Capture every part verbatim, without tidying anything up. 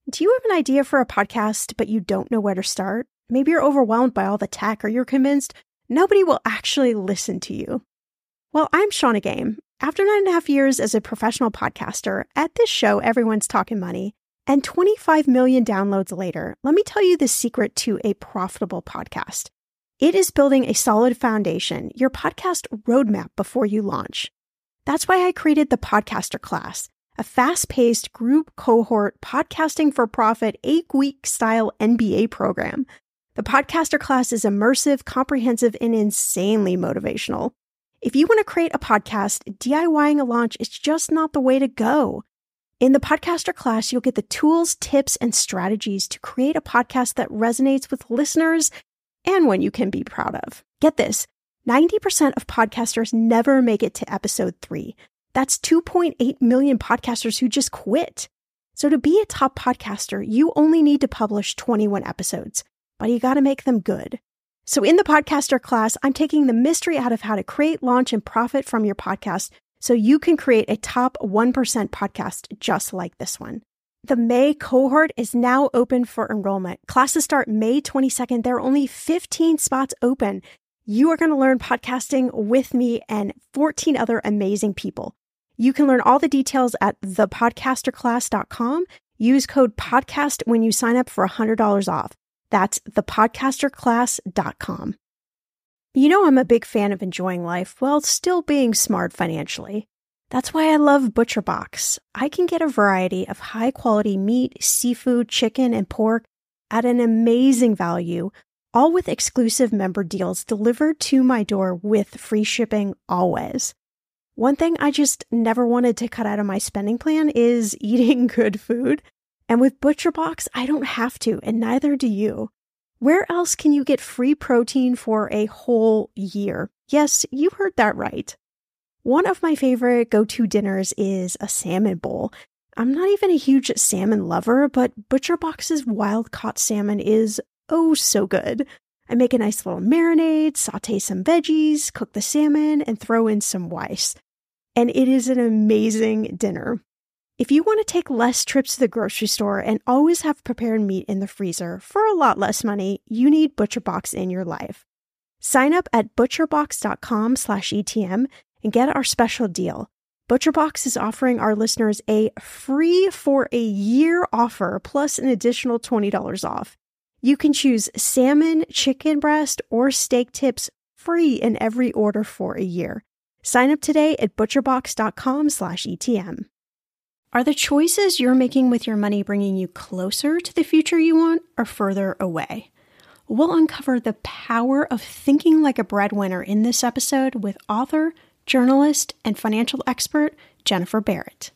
Do you have an idea for a podcast, but you don't know where to start? Maybe you're overwhelmed by all the tech, or you're convinced nobody will actually listen to you. Well, I'm Shannah Game. After nine and a half years as a professional podcaster, at this show, everyone's talking money, and twenty-five million downloads later, let me tell you the secret to a profitable podcast. It is building a solid foundation, your podcast roadmap before you launch. That's why I created the Podcaster Class, a fast-paced group cohort podcasting for profit eight-week style M B A program. The Podcaster Class is immersive, comprehensive, and insanely motivational. If you want to create a podcast, DIYing a launch is just not the way to go. In the Podcaster Class, you'll get the tools, tips, and strategies to create a podcast that resonates with listeners and one you can be proud of. Get this, ninety percent of podcasters never make it to episode three. That's two point eight million podcasters who just quit. So to be a top podcaster, you only need to publish twenty-one episodes, but you got to make them good. So in the Podcaster Class, I'm taking the mystery out of how to create, launch, and profit from your podcast so you can create a top one percent podcast just like this one. The May cohort is now open for enrollment. Classes start May twenty-second. There are only fifteen spots open. You are going to learn podcasting with me and fourteen other amazing people. You can learn all the details at the podcaster class dot com. Use code PODCAST when you sign up for one hundred dollars off. That's the podcaster class dot com. You know I'm a big fan of enjoying life while still being smart financially. That's why I love ButcherBox. I can get a variety of high-quality meat, seafood, chicken, and pork at an amazing value, all with exclusive member deals delivered to my door with free shipping always. One thing I just never wanted to cut out of my spending plan is eating good food. And with ButcherBox, I don't have to, and neither do you. Where else can you get free protein for a whole year? Yes, you heard that right. One of my favorite go-to dinners is a salmon bowl. I'm not even a huge salmon lover, but ButcherBox's wild-caught salmon is oh so good. I make a nice little marinade, saute some veggies, cook the salmon, and throw in some rice. And it is an amazing dinner. If you want to take less trips to the grocery store and always have prepared meat in the freezer for a lot less money, you need ButcherBox in your life. Sign up at butcherbox dot com slash E T M and get our special deal. ButcherBox is offering our listeners a free for a year offer plus an additional twenty dollars off. You can choose salmon, chicken breast, or steak tips free in every order for a year. Sign up today at butcherbox dot com slash E T M. Are the choices you're making with your money bringing you closer to the future you want or further away? We'll uncover the power of thinking like a breadwinner in this episode with author, journalist, and financial expert Jennifer Barrett.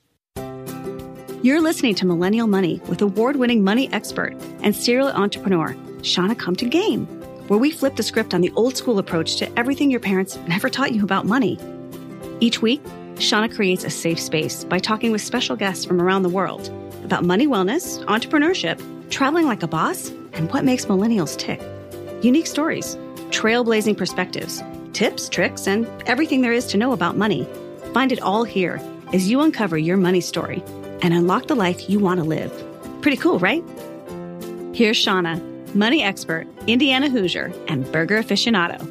You're listening to Millennial Money with award-winning money expert and serial entrepreneur Shannah Compton Game, where we flip the script on the old-school approach to everything your parents never taught you about money. Each week, Shannah creates a safe space by talking with special guests from around the world about money wellness, entrepreneurship, traveling like a boss, and what makes millennials tick. Unique stories, trailblazing perspectives, tips, tricks, and everything there is to know about money. Find it all here as you uncover your money story and unlock the life you want to live. Pretty cool, right? Here's Shannah, money expert, Indiana Hoosier, and burger aficionado.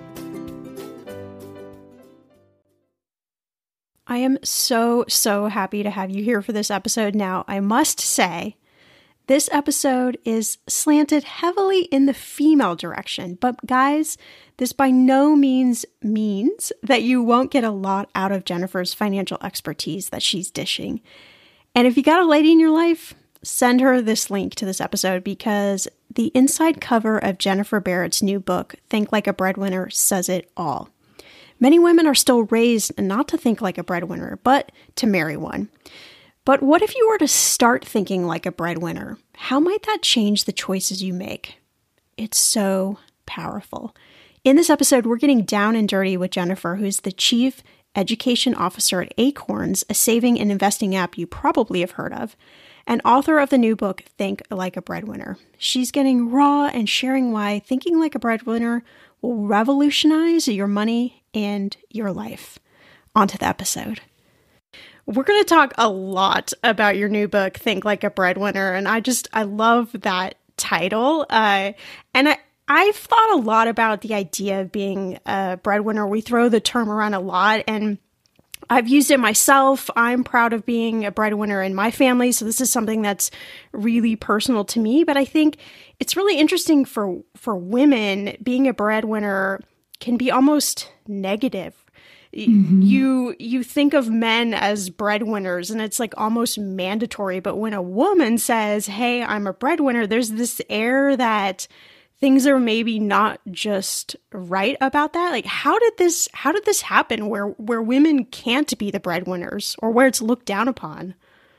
I am so, so happy to have you here for this episode. Now, I must say, this episode is slanted heavily in the female direction, but guys, this by no means means that you won't get a lot out of Jennifer's financial expertise that she's dishing. And if you got a lady in your life, send her this link to this episode because the inside cover of Jennifer Barrett's new book, Think Like a Breadwinner, says it all. Many women are still raised not to think like a breadwinner, but to marry one. But what if you were to start thinking like a breadwinner? How might that change the choices you make? It's so powerful. In this episode, we're getting down and dirty with Jennifer, who's the Chief Education Officer at Acorns, a saving and investing app you probably have heard of, and author of the new book, Think Like a Breadwinner. She's getting raw and sharing why thinking like a breadwinner will revolutionize your money and your life. On to the episode. We're going to talk a lot about your new book, Think Like a Breadwinner. And I just, I love that title. Uh, and I, I've thought a lot about the idea of being a breadwinner. We throw the term around a lot, and I've used it myself. I'm proud of being a breadwinner in my family. So this is something that's really personal to me. But I think it's really interesting for, for women. Being a breadwinner can be almost negative. Mm-hmm. You you think of men as breadwinners, and it's like almost mandatory. But when a woman says, hey, I'm a breadwinner, there's this air that things are maybe not just right about that. Like, how did this how did this happen where where women can't be the breadwinners, or where it's looked down upon?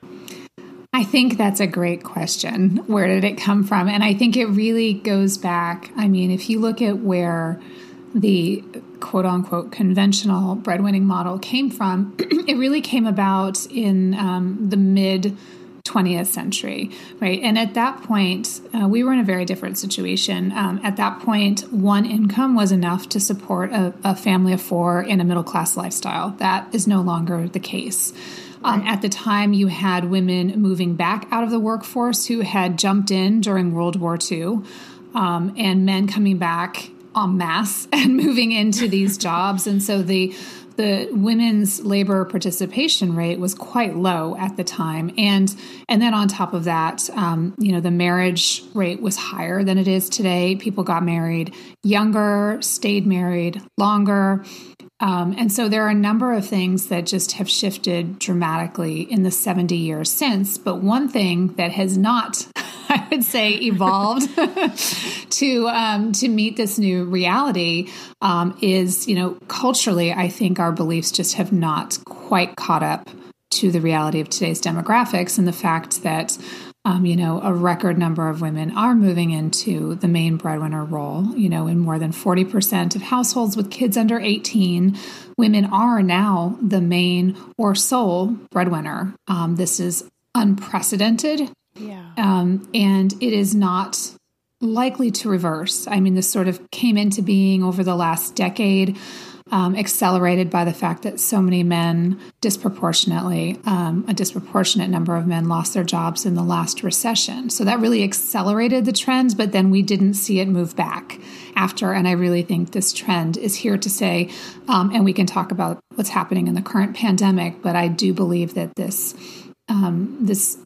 I think that's a great question. Where did it come from? And I think it really goes back. I mean, if you look at where the quote unquote conventional breadwinning model came from, it really came about in um, the mid twentieth century, right? And at that point, uh, we were in a very different situation. Um, at that point, one income was enough to support a, a family of four in a middle-class lifestyle. That is no longer the case. Um, at the time, you had women moving back out of the workforce who had jumped in during World War Two, um, and men coming back en masse and moving into these jobs. And so the the women's labor participation rate was quite low at the time. And and then on top of that, um, you know, the marriage rate was higher than it is today. People got married younger, stayed married longer. Um, and so there are a number of things that just have shifted dramatically in the seventy years since. But one thing that has not, I would say, evolved to um, to meet this new reality um, is, you know, culturally, I think our beliefs just have not quite caught up to the reality of today's demographics, and the fact that Um, you know, a record number of women are moving into the main breadwinner role. You know, in more than forty percent of households with kids under eighteen, women are now the main or sole breadwinner. Um, this is unprecedented. Yeah. Um, and it is not likely to reverse. I mean, this sort of came into being over the last decade, Um, accelerated by the fact that so many men disproportionately, um, a disproportionate number of men lost their jobs in the last recession. So that really accelerated the trend, but then we didn't see it move back after. And I really think this trend is here to stay. Um, and we can talk about what's happening in the current pandemic, but I do believe that this, um, this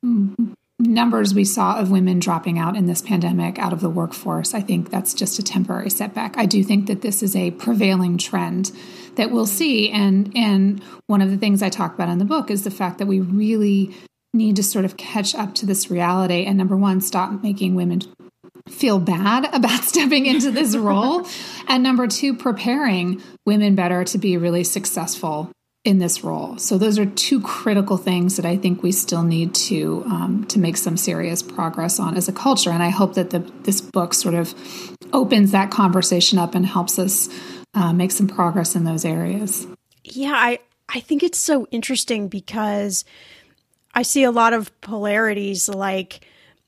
numbers we saw of women dropping out in this pandemic out of the workforce, I think that's just a temporary setback. I do think that this is a prevailing trend that we'll see. And, and one of the things I talk about in the book is the fact that we really need to sort of catch up to this reality. And number one, stop making women feel bad about stepping into this role. And number two, preparing women better to be really successful in this role. So those are two critical things that I think we still need to um, to make some serious progress on as a culture. And I hope that the, this book sort of opens that conversation up and helps us uh, make some progress in those areas. Yeah, I, I think it's so interesting because I see a lot of polarities, like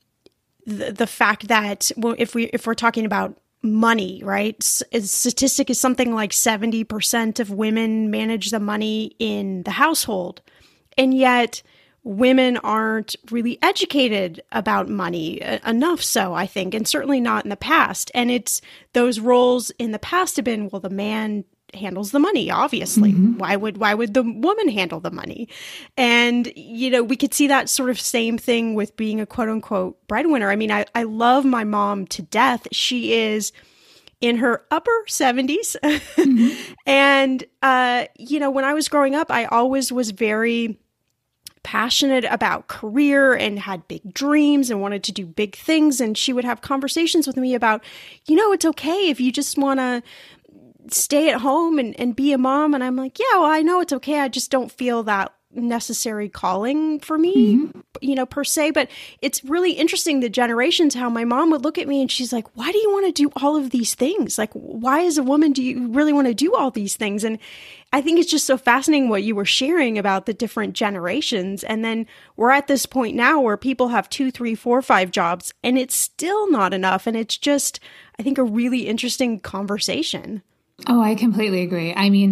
the, the fact that, well, if we if we're talking about money, right? A statistic is something like seventy percent of women manage the money in the household. And yet women aren't really educated about money enough. So I think, and certainly not in the past. And it's those roles in the past have been, well, the man handles the money, obviously. Mm-hmm. Why would, why would the woman handle the money? And, you know, we could see that sort of same thing with being a quote unquote breadwinner. I mean, I, I love my mom to death. She is in her upper seventies. Mm-hmm. And, uh, you know, when I was growing up, I always was very passionate about career and had big dreams and wanted to do big things. And she would have conversations with me about, you know, it's okay if you just want to stay at home and, and be a mom. And I'm like, yeah, well, I know it's okay. I just don't feel that necessary calling for me, mm-hmm. you know, per se. But it's really interesting, the generations, how my mom would look at me and she's like, why do you want to do all of these things? Like, why as a woman do you really want to do all these things? And I think it's just so fascinating what you were sharing about the different generations. And then we're at this point now where people have two, three, four, five jobs, and it's still not enough. And it's just, I think, a really interesting conversation. Oh, I completely agree. I mean,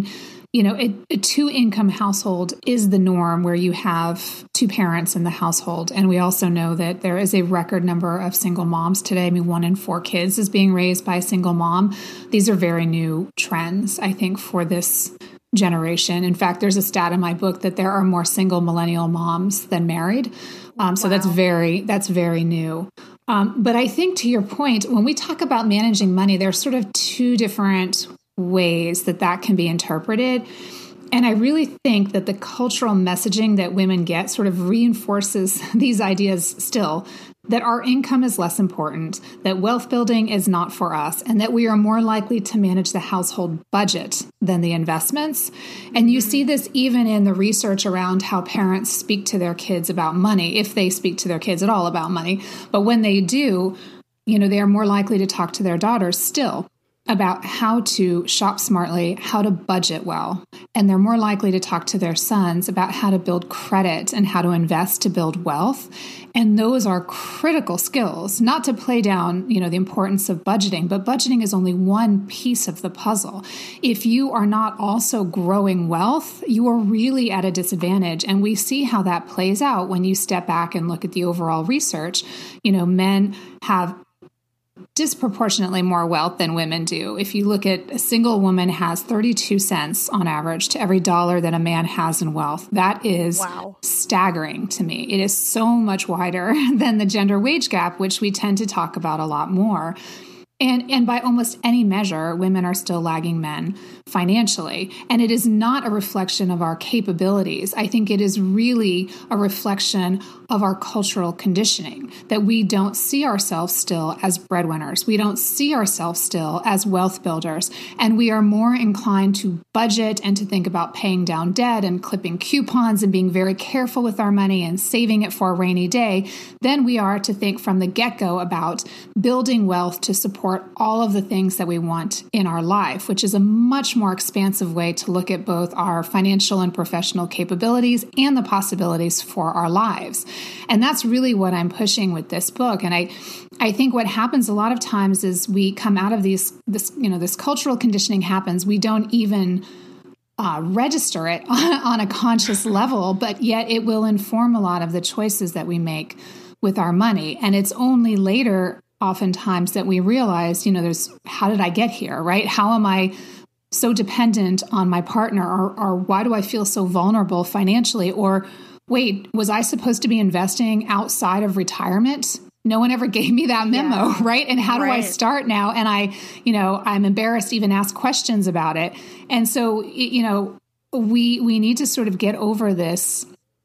you know, a, a two-income household is the norm where you have two parents in the household. And we also know that there is a record number of single moms today. I mean, one in four kids is being raised by a single mom. These are very new trends, I think, for this generation. In fact, there's a stat in my book that there are more single millennial moms than married. Um, so wow. that's very, that's very new. Um, but I think to your point, when we talk about managing money, there's sort of two different ways that that can be interpreted. And I really think that the cultural messaging that women get sort of reinforces these ideas still, that our income is less important, that wealth building is not for us, and that we are more likely to manage the household budget than the investments. And you see this even in the research around how parents speak to their kids about money, if they speak to their kids at all about money. But when they do, you know, they are more likely to talk to their daughters still about how to shop smartly, how to budget well. And they're more likely to talk to their sons about how to build credit and how to invest to build wealth. And those are critical skills, not to play down, you know, the importance of budgeting, but budgeting is only one piece of the puzzle. If you are not also growing wealth, you are really at a disadvantage. And we see how that plays out when you step back and look at the overall research. You know, men have disproportionately more wealth than women do. If you look at a single woman has thirty-two cents on average to every dollar that a man has in wealth. That is wow. staggering to me. It is so much wider than the gender wage gap, which we tend to talk about a lot more. And and by almost any measure, women are still lagging men financially. And it is not a reflection of our capabilities. I think it is really a reflection of our cultural conditioning, that we don't see ourselves still as breadwinners. We don't see ourselves still as wealth builders. And we are more inclined to budget and to think about paying down debt and clipping coupons and being very careful with our money and saving it for a rainy day than we are to think from the get-go about building wealth to support all of the things that we want in our life, which is a much more expansive way to look at both our financial and professional capabilities and the possibilities for our lives. And that's really what I'm pushing with this book. And I, I think what happens a lot of times is we come out of these, this, you know, this cultural conditioning happens. We don't even uh, register it on, on a conscious level, but yet it will inform a lot of the choices that we make with our money. And it's only later oftentimes that we realize, you know, there's, how did I get here, right? How am I so dependent on my partner? Or, or why do I feel so vulnerable financially? Or wait, was I supposed to be investing outside of retirement? No one ever gave me that memo, yeah. right? And how do right. I start now? And I, you know, I'm embarrassed to even ask questions about it. And so, you know, we, we need to sort of get over this.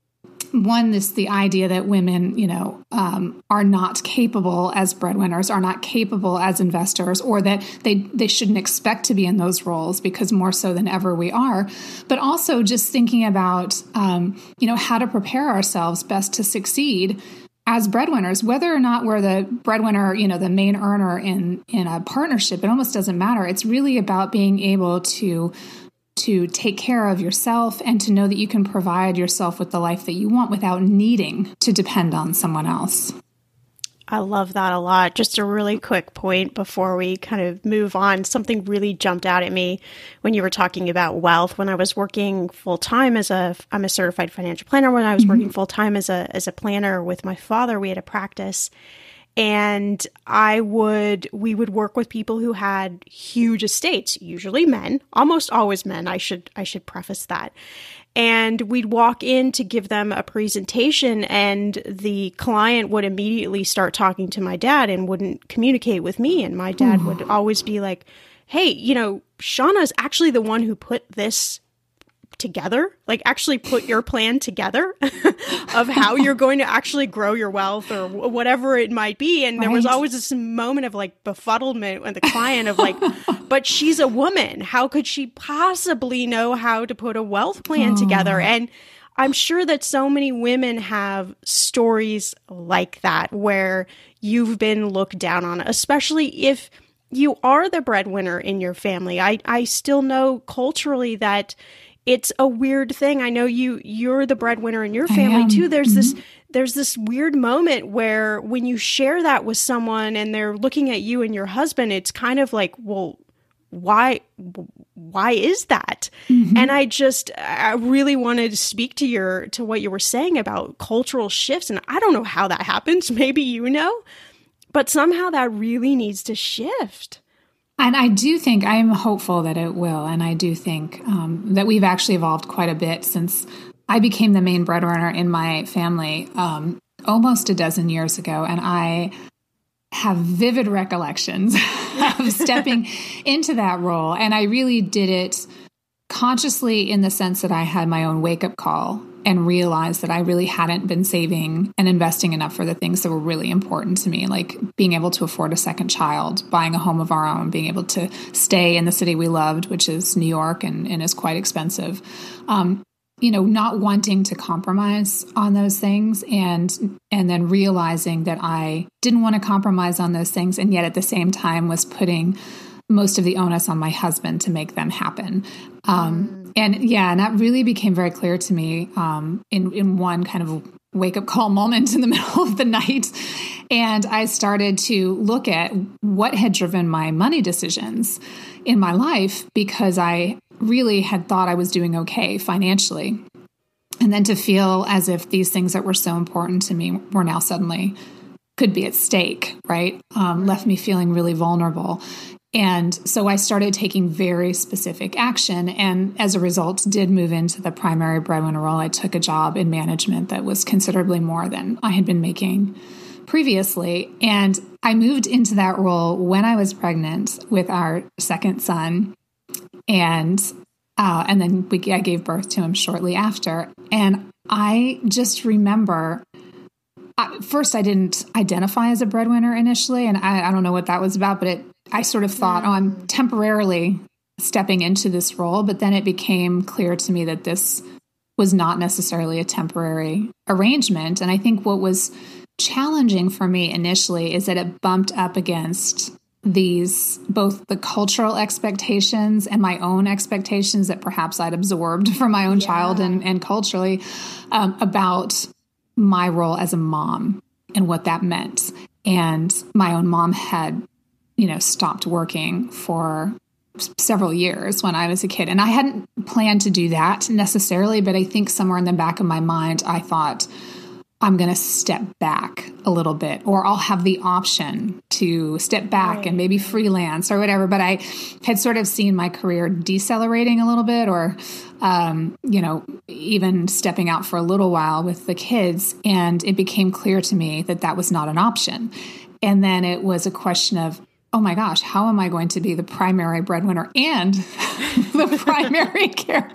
One, this the idea that women, you know, um, are not capable as breadwinners, are not capable as investors, or that they they shouldn't expect to be in those roles because more so than ever we are. But also just thinking about, um, you know, how to prepare ourselves best to succeed as breadwinners, whether or not we're the breadwinner, you know, the main earner in in a partnership. It almost doesn't matter. It's really about being able to. to take care of yourself and to know that you can provide yourself with the life that you want without needing to depend on someone else. I love that a lot. Just a really quick point before we kind of move on. Something really jumped out at me when you were talking about wealth. When I was working full time as a, I'm a certified financial planner. When I was mm-hmm. working full time as a, as a planner with my father, we had a practice. And I would, we would work with people who had huge estates, usually men, almost always men. I should, I should preface that. And we'd walk in to give them a presentation, and the client would immediately start talking to my dad and wouldn't communicate with me. And my dad would always be like, hey, you know, Shauna is actually the one who put this together, like actually put your plan together of how you're going to actually grow your wealth or whatever it might be. And right. there was always this moment of like befuddlement with the client of like, but she's a woman. How could she possibly know how to put a wealth plan oh. together? And I'm sure that so many women have stories like that where you've been looked down on, especially if you are the breadwinner in your family. I, I still know culturally that it's a weird thing. I know you, you're the breadwinner in your family too. There's mm-hmm. this, there's this weird moment where when you share that with someone and they're looking at you and your husband, it's kind of like, well, why, why is that? Mm-hmm. And I just, I really wanted to speak to your, to what you were saying about cultural shifts. And I don't know how that happens. Maybe you know, but somehow that really needs to shift. And I do think, I am hopeful that it will. And I do think um, that we've actually evolved quite a bit since I became the main breadwinner in my family um, almost a dozen years ago. And I have vivid recollections of stepping into that role. And I really did it consciously in the sense that I had my own wake-up call and realized that I really hadn't been saving and investing enough for the things that were really important to me, like being able to afford a second child, buying a home of our own, being able to stay in the city we loved, which is New York and, and is quite expensive. Um, you know, not wanting to compromise on those things and and then realizing that I didn't want to compromise on those things, and yet at the same time was putting most of the onus on my husband to make them happen. Um, mm. And yeah, and that really became very clear to me um, in, in one kind of wake-up call moment in the middle of the night. And I started to look at what had driven my money decisions in my life, because I really had thought I was doing okay financially. And then to feel as if these things that were so important to me were now suddenly could be at stake, right? Um, left me feeling really vulnerable. And so I started taking very specific action, and as a result did move into the primary breadwinner role. I took a job in management that was considerably more than I had been making previously. And I moved into that role when I was pregnant with our second son. And uh, and then we, I gave birth to him shortly after. And I just remember, uh, first I didn't identify as a breadwinner initially, and I, I don't know what that was about, but it I sort of thought, oh, I'm temporarily stepping into this role. But then it became clear to me that this was not necessarily a temporary arrangement. And I think what was challenging for me initially is that it bumped up against these, both the cultural expectations and my own expectations that perhaps I'd absorbed from my own yeah. child and, and culturally um, about my role as a mom and what that meant. And my own mom had you know, stopped working for several years when I was a kid. And I hadn't planned to do that necessarily, but I think somewhere in the back of my mind, I thought, I'm going to step back a little bit, or I'll have the option to step back right. and maybe freelance or whatever. But I had sort of seen my career decelerating a little bit, or, um, you know, even stepping out for a little while with the kids. And it became clear to me that that was not an option. And then it was a question of, oh my gosh, how am I going to be the primary breadwinner and the primary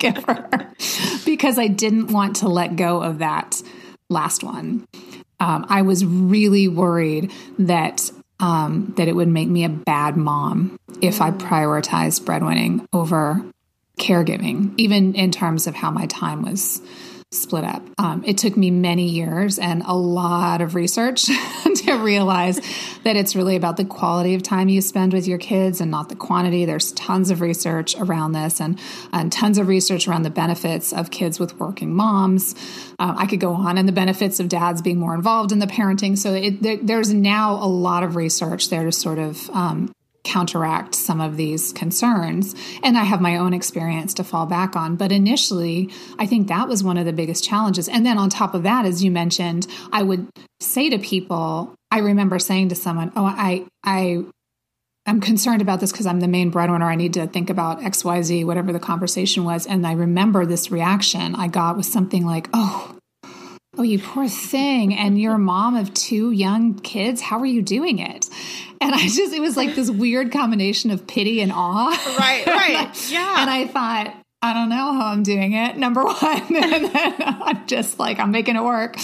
caregiver? Because I didn't want to let go of that last one. Um, I was really worried that um, that it would make me a bad mom if I prioritized breadwinning over caregiving, even in terms of how my time was split up. Um, it took me many years and a lot of research to realize that it's really about the quality of time you spend with your kids and not the quantity. There's tons of research around this, and, and tons of research around the benefits of kids with working moms. Um, I could go on, and the benefits of dads being more involved in the parenting. So it, there, there's now a lot of research there to sort of um, counteract some of these concerns. And I have my own experience to fall back on. But initially, I think that was one of the biggest challenges. And then on top of that, as you mentioned, I would say to people, I remember saying to someone, oh, I, I, I'm concerned about this because I'm the main breadwinner. I need to think about X, Y, Z, whatever the conversation was. And I remember this reaction I got was something like, oh, oh, you poor thing. And you're a mom of two young kids. How are you doing it? And I just, it was like this weird combination of pity and awe. Right, right. Yeah. And I thought, I don't know how I'm doing it, number one. And then I'm just like, I'm making it work.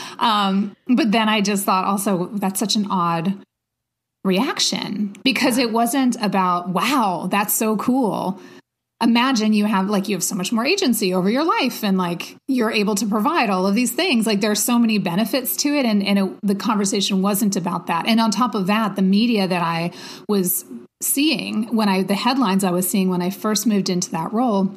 Um, but then I just thought also, that's such an odd reaction, because it wasn't about, wow, that's so cool. Imagine you have like, you have so much more agency over your life, and like, you're able to provide all of these things. Like, there's so many benefits to it. And, and it, the conversation wasn't about that. And on top of that, the media that I was seeing when I, the headlines I was seeing when I first moved into that role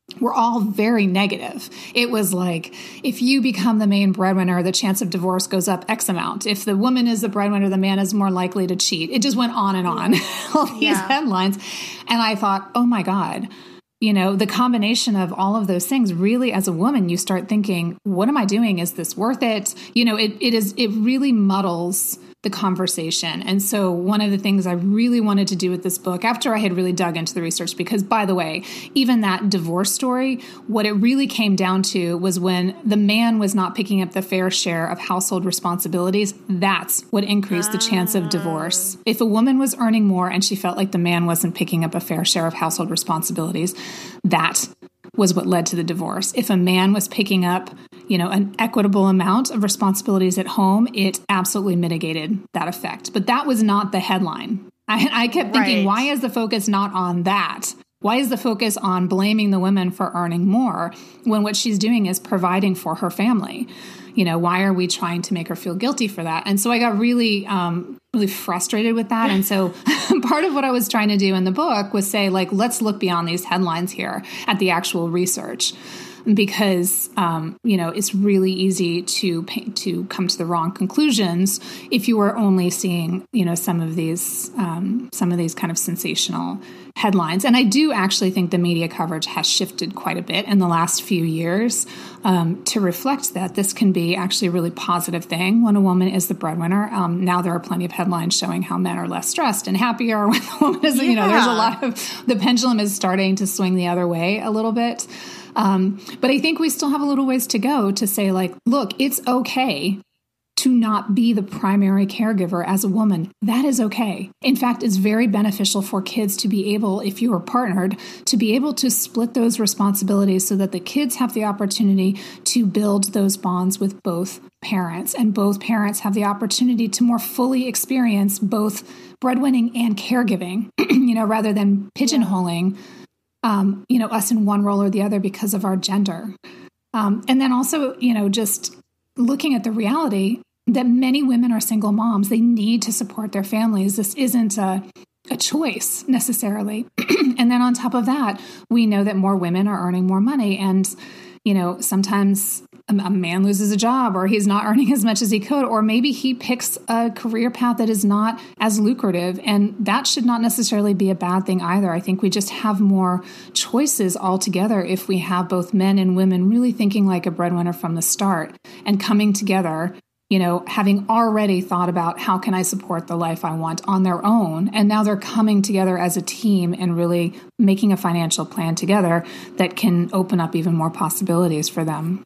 were all very negative. It was like, if you become the main breadwinner, the chance of divorce goes up X amount. If the woman is the breadwinner, the man is more likely to cheat. It just went on and on, all these yeah. headlines. And I thought, oh my God, you know, the combination of all of those things, really, as a woman, you start thinking, what am I doing? Is this worth it? You know, it it is, it really muddles the conversation. And so one of the things I really wanted to do with this book, after I had really dug into the research, because by the way, even that divorce story, what it really came down to was when the man was not picking up the fair share of household responsibilities, that's what increased the chance of divorce. If a woman was earning more and she felt like the man wasn't picking up a fair share of household responsibilities, that was what led to the divorce. If a man was picking up, you know, an equitable amount of responsibilities at home, it absolutely mitigated that effect. But that was not the headline. I, I kept thinking, right. Why is the focus not on that? Why is the focus on blaming the women for earning more when what she's doing is providing for her family? You know, why are we trying to make her feel guilty for that? And so I got really, um, really frustrated with that. And so part of what I was trying to do in the book was say, like, let's look beyond these headlines here at the actual research. Because, um, you know, it's really easy to to come to the wrong conclusions if you are only seeing, you know, some of these um, some of these kind of sensational headlines. And I do actually think the media coverage has shifted quite a bit in the last few years um, to reflect that this can be actually a really positive thing when a woman is the breadwinner. Um, now there are plenty of headlines showing how men are less stressed and happier when the woman is, yeah. you know, there's a lot of, the pendulum is starting to swing the other way a little bit. Um, but I think we still have a little ways to go to say, like, look, it's okay to not be the primary caregiver as a woman. That is okay. In fact, it's very beneficial for kids to be able, if you are partnered, to be able to split those responsibilities so that the kids have the opportunity to build those bonds with both parents, and both parents have the opportunity to more fully experience both breadwinning and caregiving, you know, rather than pigeonholing yeah. Um, you know, us in one role or the other because of our gender. Um, and then also, you know, just looking at the reality that many women are single moms. They need to support their families. This isn't a, a choice necessarily. And then on top of that, we know that more women are earning more money. And, you know, sometimes a, a man loses a job, or he's not earning as much as he could, or maybe he picks a career path that is not as lucrative. And that should not necessarily be a bad thing either. I think we just have more choices altogether if we have both men and women really thinking like a breadwinner from the start and coming together, you know, having already thought about how can I support the life I want on their own. And now they're coming together as a team and really making a financial plan together that can open up even more possibilities for them.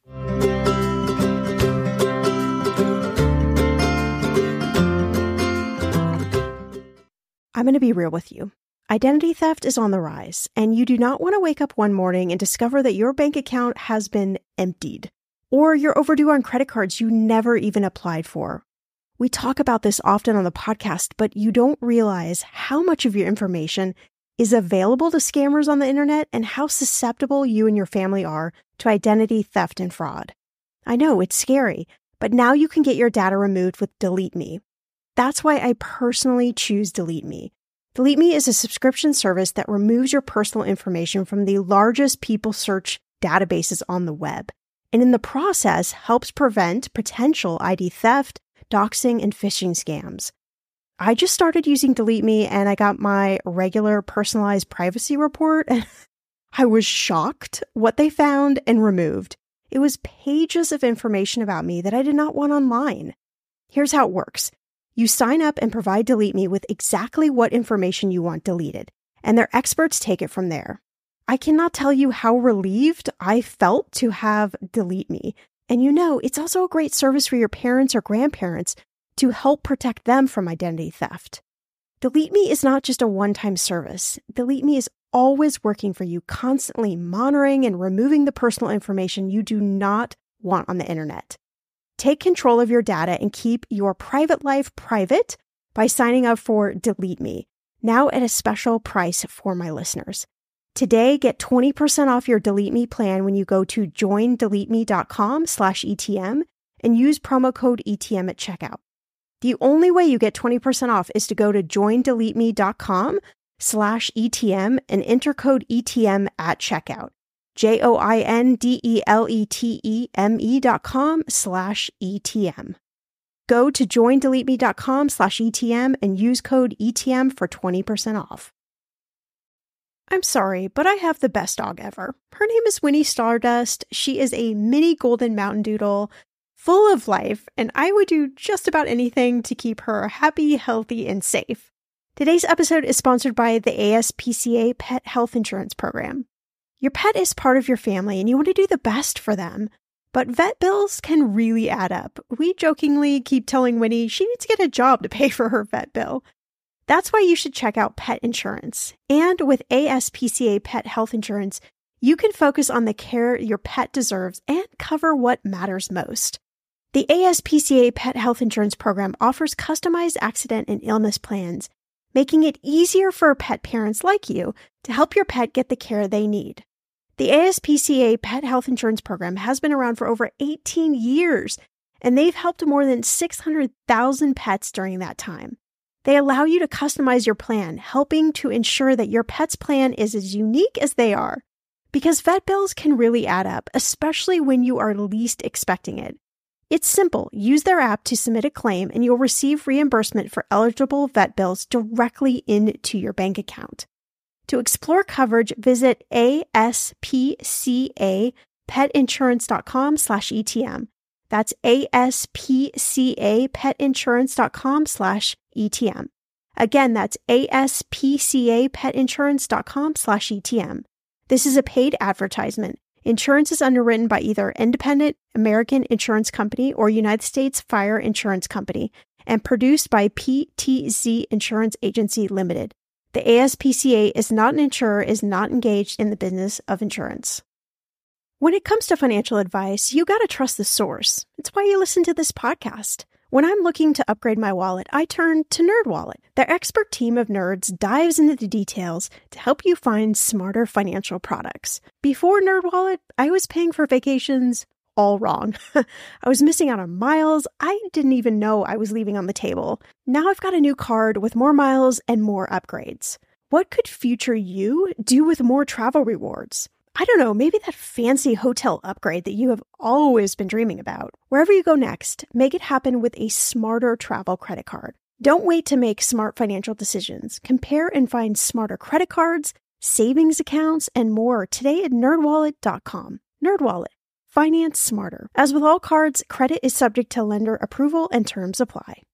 I'm going to be real with you. Identity theft is on the rise, and you do not want to wake up one morning and discover that your bank account has been emptied, or you're overdue on credit cards you never even applied for. We talk about this often on the podcast, but you don't realize how much of your information is available to scammers on the internet and how susceptible you and your family are to identity theft and fraud. I know, it's scary, but now you can get your data removed with Delete Me. That's why I personally choose Delete Me. Delete Me is a subscription service that removes your personal information from the largest people search databases on the web, and in the process helps prevent potential I D theft, doxing, and phishing scams. I just started using Delete Me and I got my regular personalized privacy report, and I was shocked what they found and removed. It was pages of information about me that I did not want online. Here's how it works. You sign up and provide Delete Me with exactly what information you want deleted, and their experts take it from there. I cannot tell you how relieved I felt to have Delete Me. And you know, it's also a great service for your parents or grandparents to help protect them from identity theft. Delete Me is not just a one-time service. Delete Me is always working for you, constantly monitoring and removing the personal information you do not want on the internet. Take control of your data and keep your private life private by signing up for Delete Me, now at a special price for my listeners. Today, get twenty percent off your Delete Me plan when you go to joindeleteme.com slash ETM and use promo code E T M at checkout. The only way you get twenty percent off is to go to joindeleteme.com slash ETM and enter code E T M at checkout. J-O-I-N-D-E-L-E-T-E-M-E dot com slash E-T-M. Go to joindeleteme.com slash ETM and use code E T M for twenty percent off. I'm sorry, but I have the best dog ever. Her name is Winnie Stardust. She is a mini golden mountain doodle, full of life, and I would do just about anything to keep her happy, healthy, and safe. Today's episode is sponsored by the A S P C A Pet Health Insurance Program. Your pet is part of your family, and you want to do the best for them. But vet bills can really add up. We jokingly keep telling Winnie she needs to get a job to pay for her vet bill. That's why you should check out pet insurance. And with A S P C A Pet Health Insurance, you can focus on the care your pet deserves and cover what matters most. The A S P C A Pet Health Insurance Program offers customized accident and illness plans, making it easier for pet parents like you to help your pet get the care they need. The A S P C A Pet Health Insurance Program has been around for over eighteen years, and they've helped more than six hundred thousand pets during that time. They allow you to customize your plan, helping to ensure that your pet's plan is as unique as they are. Because vet bills can really add up, especially when you are least expecting it. It's simple. Use their app to submit a claim, and you'll receive reimbursement for eligible vet bills directly into your bank account. To explore coverage, visit aspcapetinsurance.com slash ETM. That's aspcapetinsurance.com slash ETM. Again, that's aspcapetinsurance.com slash ETM. This is a paid advertisement. Insurance is underwritten by either Independent American Insurance Company or United States Fire Insurance Company and produced by P T Z Insurance Agency Limited. The A S P C A is not an insurer, is not engaged in the business of insurance. When it comes to financial advice, you gotta trust the source. It's why you listen to this podcast. When I'm looking to upgrade my wallet, I turn to NerdWallet. Their expert team of nerds dives into the details to help you find smarter financial products. Before NerdWallet, I was paying for vacations all wrong. I was missing out on miles I didn't even know I was leaving on the table. Now I've got a new card with more miles and more upgrades. What could future you do with more travel rewards? I don't know, maybe that fancy hotel upgrade that you have always been dreaming about. Wherever you go next, make it happen with a smarter travel credit card. Don't wait to make smart financial decisions. Compare and find smarter credit cards, savings accounts, and more today at nerd wallet dot com. NerdWallet. Finance smarter. As with all cards, credit is subject to lender approval and terms apply.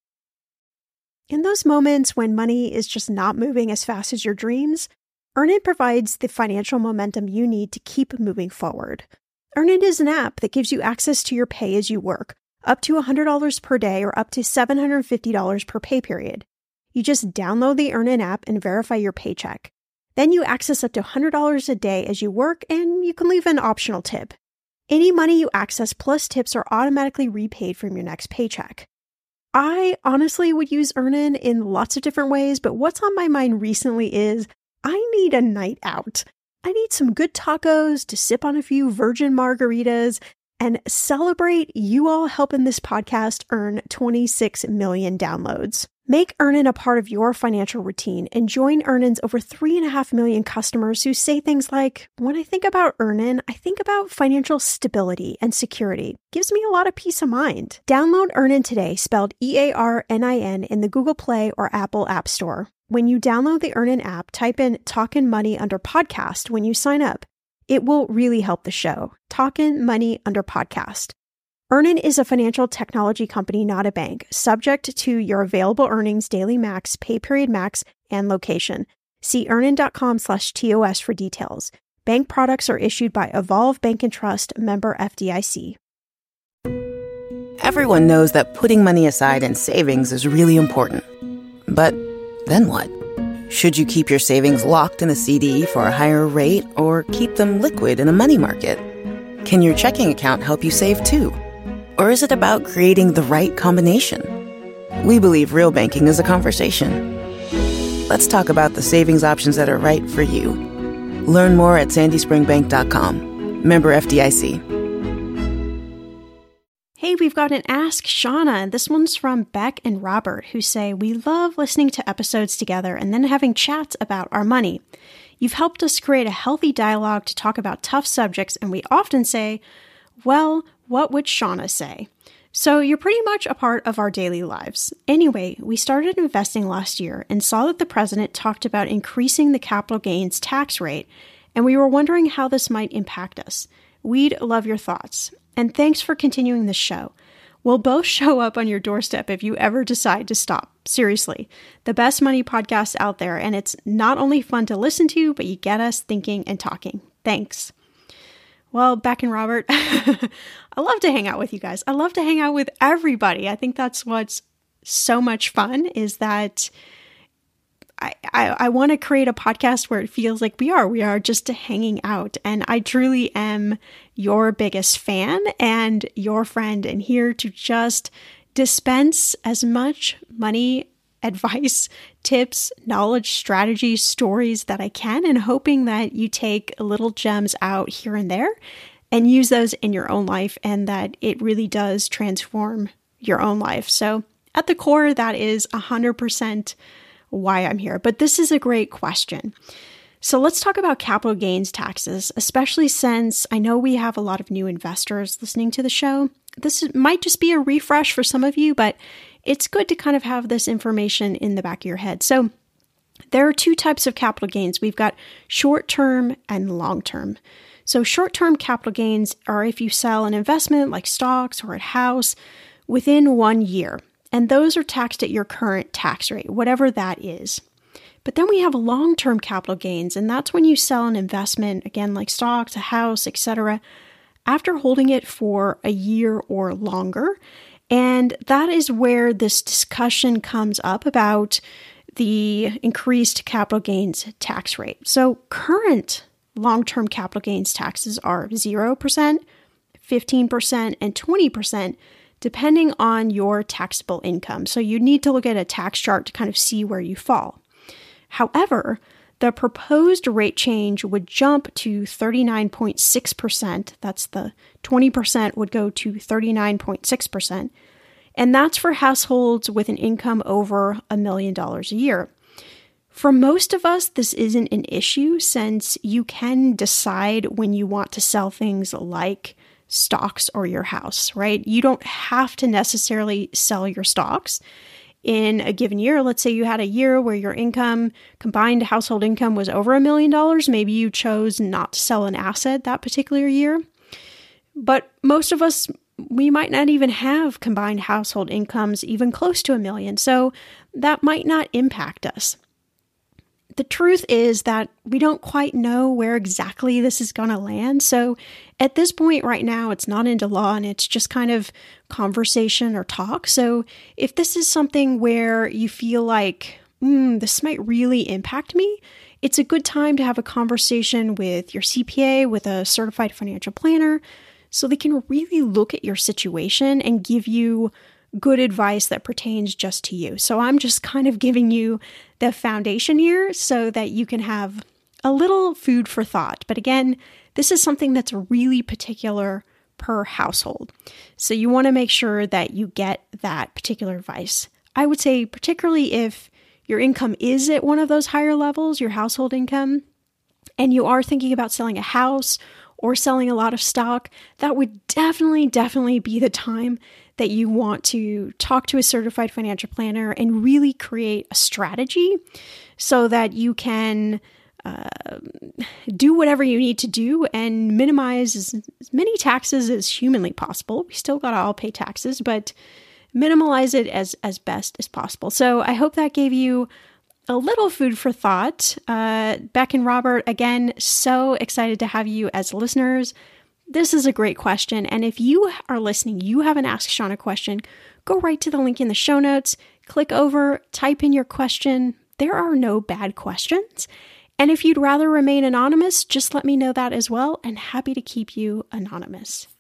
In those moments when money is just not moving as fast as your dreams, Earnin provides the financial momentum you need to keep moving forward. Earnin is an app that gives you access to your pay as you work, up to one hundred dollars per day or up to seven hundred fifty dollars per pay period. You just download the Earnin app and verify your paycheck. Then you access up to one hundred dollars a day as you work, and you can leave an optional tip. Any money you access plus tips are automatically repaid from your next paycheck. I honestly would use Earnin in lots of different ways, but what's on my mind recently is I need a night out. I need some good tacos to sip on a few virgin margaritas and celebrate you all helping this podcast earn twenty-six million downloads. Make Earnin a part of your financial routine and join Earnin's over three and a half million customers who say things like, when I think about Earnin, I think about financial stability and security. Gives me a lot of peace of mind. Download Earnin today, spelled E A R N I N, in the Google Play or Apple App Store. When you download the Earnin app, type in Talkin' Money under podcast when you sign up. It will really help the show. Talkin' Money under podcast. Earnin is a financial technology company, not a bank, subject to your available earnings, daily max, pay period max, and location. See earnin.com slash TOS for details. Bank products are issued by Evolve Bank and Trust, member F D I C. Everyone knows that putting money aside in savings is really important. But then what? Should you keep your savings locked in a C D for a higher rate or keep them liquid in a money market? Can your checking account help you save too? Or is it about creating the right combination? We believe real banking is a conversation. Let's talk about the savings options that are right for you. Learn more at sandy spring bank dot com. Member F D I C. Hey, we've got an Ask Shauna, and this one's from Beck and Robert, who say, we love listening to episodes together and then having chats about our money. You've helped us create a healthy dialogue to talk about tough subjects, and we often say, well, what would Shawna say? So you're pretty much a part of our daily lives. Anyway, we started investing last year and saw that the president talked about increasing the capital gains tax rate, and we were wondering how this might impact us. We'd love your thoughts. And thanks for continuing the show. We'll both show up on your doorstep if you ever decide to stop. Seriously, the best money podcast out there, and it's not only fun to listen to, but you get us thinking and talking. Thanks. Well, Beck and Robert, I love to hang out with you guys. I love to hang out with everybody. I think that's what's so much fun, is that I, I, I want to create a podcast where it feels like we are. We are just hanging out. And I truly am your biggest fan and your friend, and here to just dispense as much money advice, tips, knowledge, strategies, stories that I can, and hoping that you take little gems out here and there and use those in your own life, and that it really does transform your own life. So at the core, that is one hundred percent why I'm here. But this is a great question. So let's talk about capital gains taxes, especially since I know we have a lot of new investors listening to the show. This is, might just be a refresh for some of you, but it's good to kind of have this information in the back of your head. So there are two types of capital gains. We've got short-term and long-term. So short-term capital gains are if you sell an investment like stocks or a house within one year. And those are taxed at your current tax rate, whatever that is. But then we have long-term capital gains, and that's when you sell an investment, again, like stocks, a house, et cetera, after holding it for a year or longer. And that is where this discussion comes up about the increased capital gains tax rate. So current long-term capital gains taxes are zero percent, fifteen percent, and twenty percent, depending on your taxable income. So you need to look at a tax chart to kind of see where you fall. However, the proposed rate change would jump to thirty-nine point six percent. That's the twenty percent would go to thirty-nine point six percent. And that's for households with an income over a million dollars a year. For most of us, this isn't an issue, since you can decide when you want to sell things like stocks or your house, right? You don't have to necessarily sell your stocks in a given year. Let's say you had a year where your income, combined household income, was over a million dollars. Maybe you chose not to sell an asset that particular year. But most of us, we might not even have combined household incomes even close to a million. So that might not impact us. The truth is that we don't quite know where exactly this is going to land. So at this point right now, it's not into law, and it's just kind of conversation or talk. So if this is something where you feel like, mm, this might really impact me, it's a good time to have a conversation with your C P A, with a certified financial planner, so they can really look at your situation and give you good advice that pertains just to you. So I'm just kind of giving you the foundation here so that you can have a little food for thought. But again, this is something that's really particular per household. So you want to make sure that you get that particular advice. I would say particularly if your income is at one of those higher levels, your household income, and you are thinking about selling a house or selling a lot of stock, that would definitely, definitely be the time that you want to talk to a certified financial planner and really create a strategy so that you can uh, do whatever you need to do and minimize as, as many taxes as humanly possible. We still got to all pay taxes, but minimize it as, as best as possible. So I hope that gave you a little food for thought. Uh, Beck and Robert, again, so excited to have you as listeners. This is a great question. And if you are listening, you haven't asked Shawna a question, go right to the link in the show notes, click over, type in your question. There are no bad questions. And if you'd rather remain anonymous, just let me know that as well. And happy to keep you anonymous.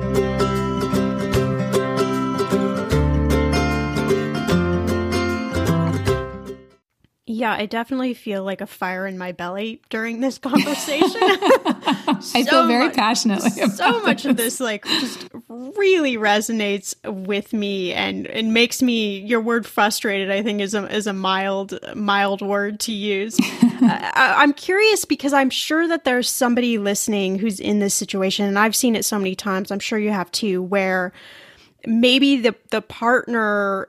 Yeah, I definitely feel like a fire in my belly during this conversation. I so feel very much, passionately about So this. much of this like just really resonates with me and, and makes me, your word frustrated, I think is a, is a mild, mild word to use. I, I'm curious because I'm sure that there's somebody listening who's in this situation, and I've seen it so many times. I'm sure you have too, where maybe the the partner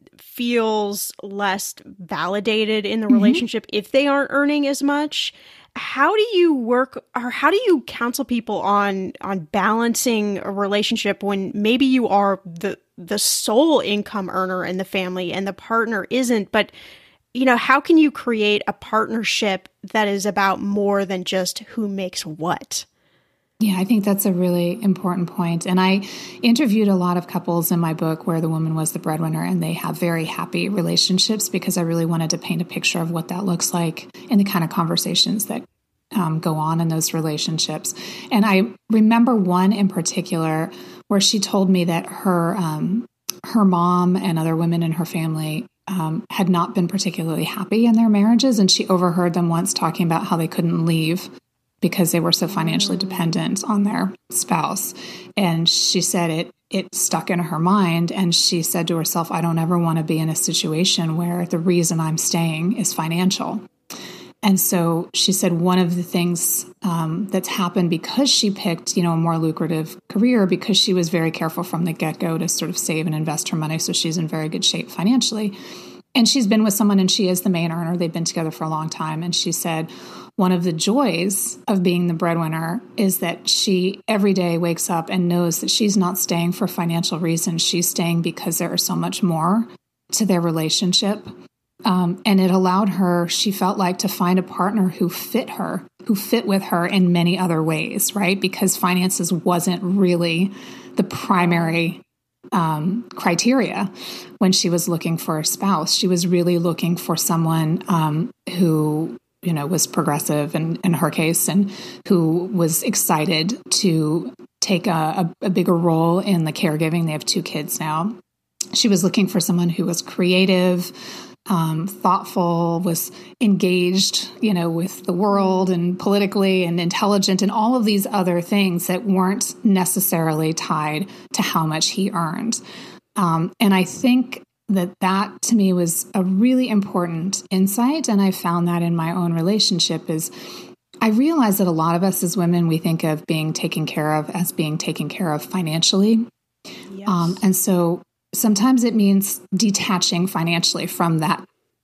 feels less validated in the mm-hmm. relationship if they aren't earning as much. How do you work, or how do you counsel people on on balancing a relationship when maybe you are the the sole income earner in the family and the partner isn't? But, you know, how can you create a partnership that is about more than just who makes what? Yeah, I think that's a really important point. And I interviewed a lot of couples in my book where the woman was the breadwinner, and they have very happy relationships because I really wanted to paint a picture of what that looks like and the kind of conversations that um, go on in those relationships. And I remember one in particular where she told me that her um, her mom and other women in her family um, had not been particularly happy in their marriages. And she overheard them once talking about how they couldn't leave because they were so financially dependent on their spouse. And she said it it stuck in her mind. And she said to herself, I don't ever want to be in a situation where the reason I'm staying is financial. And so she said one of the things um, that's happened because she picked, you know, a more lucrative career, because she was very careful from the get-go to sort of save and invest her money. So she's in very good shape financially. And she's been with someone, and she is the main earner. They've been together for a long time. And she said one of the joys of being the breadwinner is that she every day wakes up and knows that she's not staying for financial reasons. She's staying because there is so much more to their relationship. Um, and it allowed her, she felt like, to find a partner who fit her, who fit with her in many other ways, right? Because finances wasn't really the primary um, criteria when she was looking for a spouse. She was really looking for someone um, who, you know, was progressive in, in her case, and who was excited to take a, a, a bigger role in the caregiving. They have two kids now. She was looking for someone who was creative, Um, thoughtful, was engaged, you know, with the world and politically, and intelligent, and all of these other things that weren't necessarily tied to how much he earned. Um, and I think that that to me was a really important insight. And I found that in my own relationship is I realized that a lot of us as women, we think of being taken care of as being taken care of financially. Yes. Um, and so sometimes it means detaching financially from that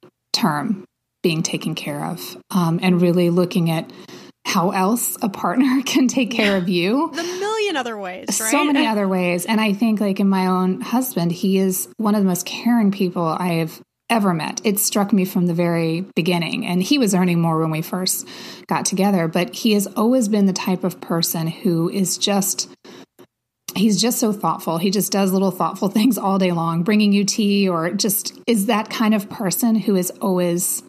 term, being taken care of, um, and really looking at how else a partner can take care of you. The million other ways, right? So many other ways. And I think, like, in my own husband, he is one of the most caring people I have ever met. It struck me from the very beginning. And he was earning more when we first got together, but he has always been the type of person who is just... He's just so thoughtful. He just does little thoughtful things all day long, bringing you tea, or just is that kind of person who is always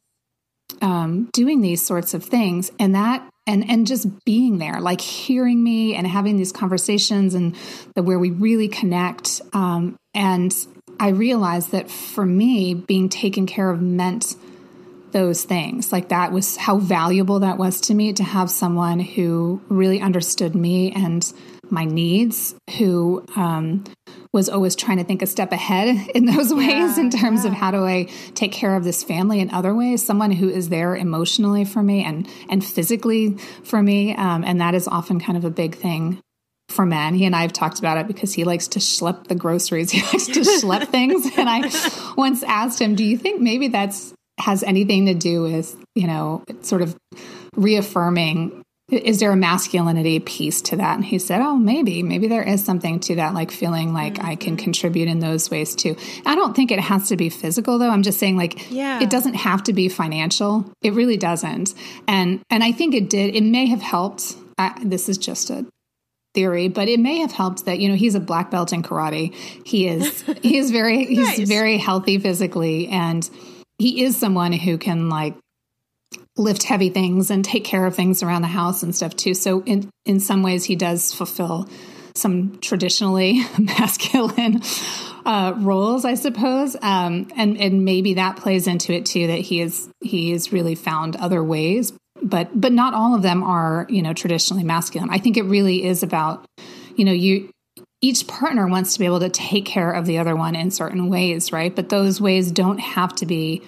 um, doing these sorts of things. And that, and, and just being there, like hearing me and having these conversations, and the, where we really connect. Um, and I realized that for me, being taken care of meant those things. Like, that was how valuable that was to me, to have someone who really understood me and my needs, who um, was always trying to think a step ahead in those ways, yeah, in terms yeah. of how do I take care of this family in other ways, someone who is there emotionally for me and and physically for me. Um, and that is often kind of a big thing for men. He and I have talked about it because he likes to schlep the groceries. He likes to schlep things. And I once asked him, do you think maybe that's has anything to do with, you know, sort of reaffirming, is there a masculinity piece to that? And he said, oh, maybe, maybe there is something to that, like feeling like mm-hmm. I can contribute in those ways too. I don't think it has to be physical, though. I'm just saying, like, yeah. it doesn't have to be financial. It really doesn't. And, and I think it did, it may have helped. I, this is just a theory, but it may have helped that, you know, he's a black belt in karate. He is, he is very, nice. He's very healthy physically. And he is someone who can, like, lift heavy things and take care of things around the house and stuff too. So in, in some ways he does fulfill some traditionally masculine uh, roles, I suppose. Um, and, and maybe that plays into it too, that he is, he has really found other ways, but, but not all of them are, you know, traditionally masculine. I think it really is about, you know, you, each partner wants to be able to take care of the other one in certain ways, right? But those ways don't have to be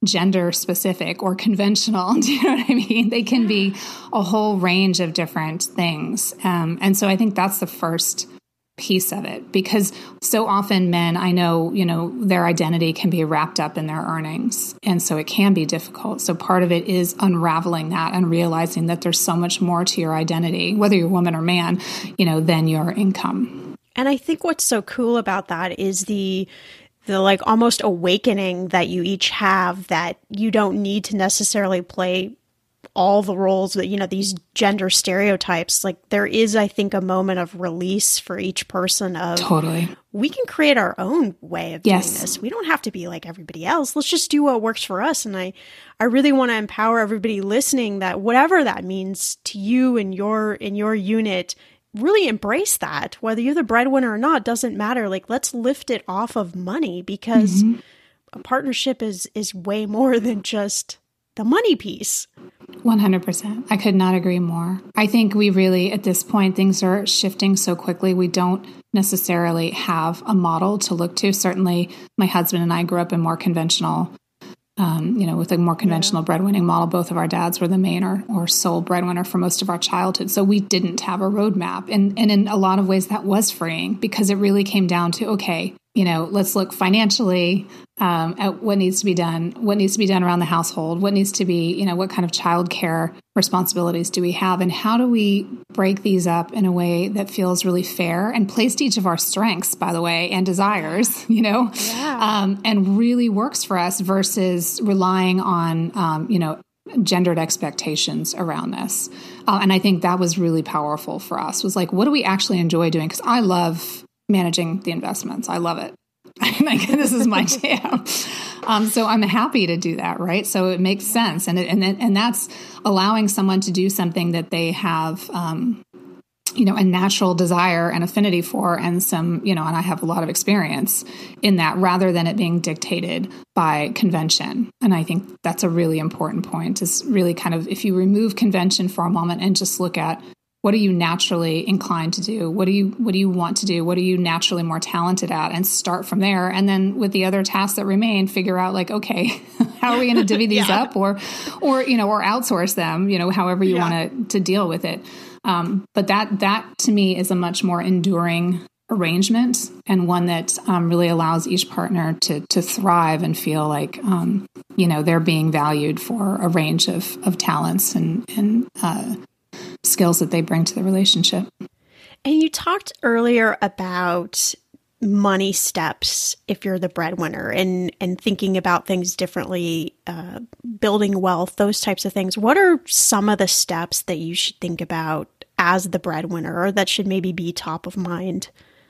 gender specific or conventional. Do you know what I mean? They can be a whole range of different things. Um, and so I think that's the first piece of it, because so often men, I know, you know, their identity can be wrapped up in their earnings. And so it can be difficult. So part of it is unraveling that and realizing that there's so much more to your identity, whether you're woman or man, you know, than your income. And I think what's so cool about that is the the like almost awakening that you each have, that you don't need to necessarily play all the roles that, you know, these gender stereotypes. Like there is, I think, a moment of release for each person of totally, we can create our own way of yes. doing this. We don't have to be like everybody else. Let's just do what works for us. And I, I really want to empower everybody listening that whatever that means to you and your, in your unit, really embrace that. Whether you're the breadwinner or not, doesn't matter. Like, let's lift it off of money, because mm-hmm. a partnership is, is way more than just the money piece. one hundred percent. I could not agree more. I think we really, at this point, things are shifting so quickly. We don't necessarily have a model to look to. Certainly, my husband and I grew up in more conventional, um, you know, with a more conventional yeah. breadwinning model. Both of our dads were the main or, or sole breadwinner for most of our childhood. So we didn't have a roadmap. And, and in a lot of ways, that was freeing, because it really came down to, okay, you know, let's look financially um, at what needs to be done, what needs to be done around the household, what needs to be, you know, what kind of childcare responsibilities do we have, and how do we break these up in a way that feels really fair and plays to each of our strengths, by the way, and desires, you know, yeah. um, and really works for us versus relying on, um, you know, gendered expectations around this. Uh, and I think that was really powerful for us, was like, what do we actually enjoy doing? Because I love managing the investments. I love it. Like, this is my jam. Um, so I'm happy to do that, right? So it makes sense. And, it, and, and that's allowing someone to do something that they have, um, you know, a natural desire and affinity for, and some, you know, and I have a lot of experience in that, rather than it being dictated by convention. And I think that's a really important point, is really kind of, if you remove convention for a moment and just look at, what are you naturally inclined to do? What do you what do you want to do? What are you naturally more talented at? And start from there. And then with the other tasks that remain, figure out like, okay, how are we going to divvy these yeah. up, or or you know, or outsource them, you know, however you yeah. want to to deal with it. Um, but that that to me is a much more enduring arrangement, and one that um, really allows each partner to to thrive and feel like um, you know, they're being valued for a range of of talents and and uh, skills that they bring to the relationship. And you talked earlier about money steps if you're the breadwinner, and, and thinking about things differently, uh, building wealth, those types of things. What are some of the steps that you should think about as the breadwinner, or that should maybe be top of mind?